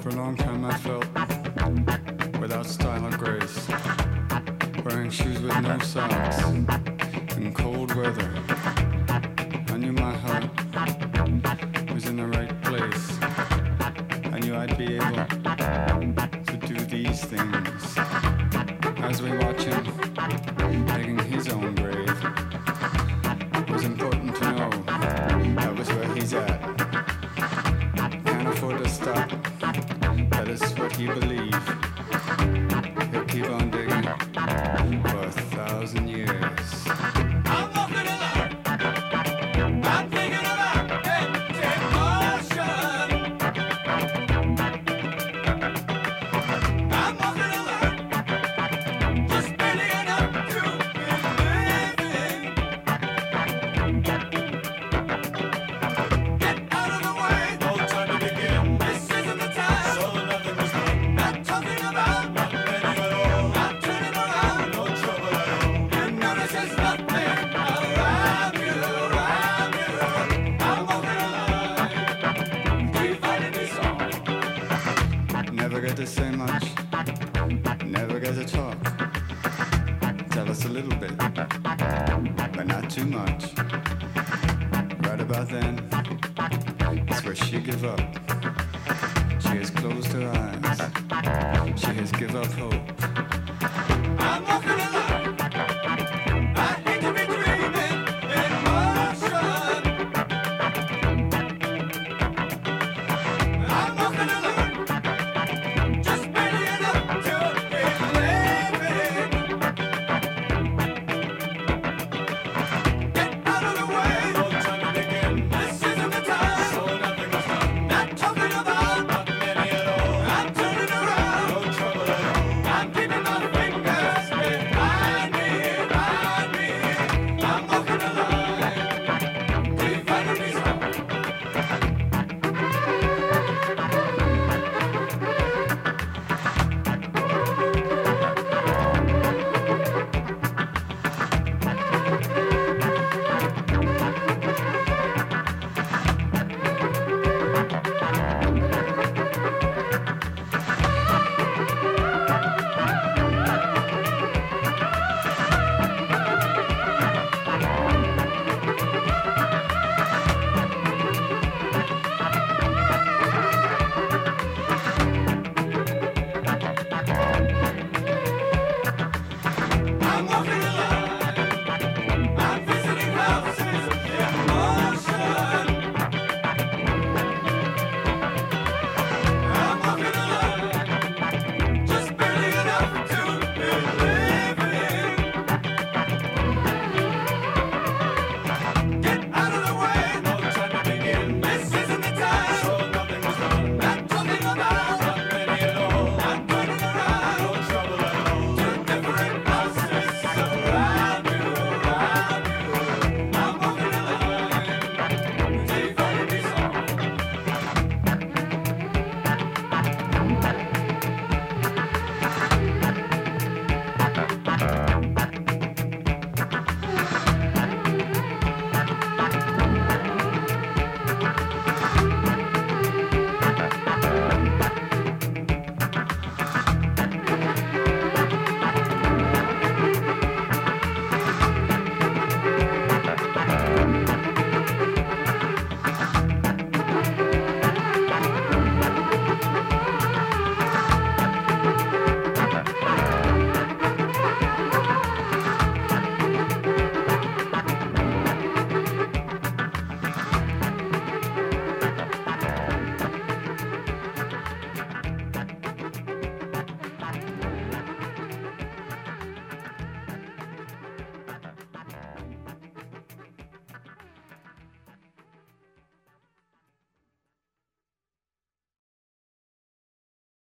For a long time I felt without style or grace, wearing shoes with no socks in cold weather. I knew my heart was in the right place. I knew I'd be able to do these things. As we watch him digging his own grave, it was important to know that was where he's at. Can't afford to stop. That is what he believed. He'll keep on digging for 1,000 years. I'm walking along. I'm thinking about empty motion. I'm walking along. Just barely enough to be living. Get out of the way. No time to begin. This isn't the time. So nothing was done. Not talking about nothing at all. Not turning around. No trouble at all. You notice there's nothing around you, around you. I'm walking alive. Keep fighting this song. Never get to say much, never get to talk. Tell us a little bit, but not too much. Right about then, it's where she give up. She has closed her eyes. She has give up hope. I'm walking alive.